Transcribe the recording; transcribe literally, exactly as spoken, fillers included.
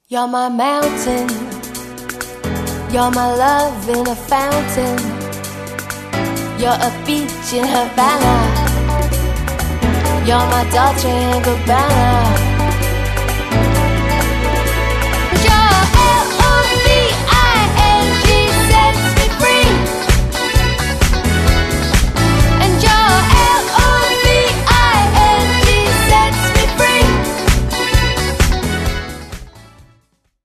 You're my mountain, you're my love in a fountain, you're a beach in Havana, you're my Dolce and Gabbana.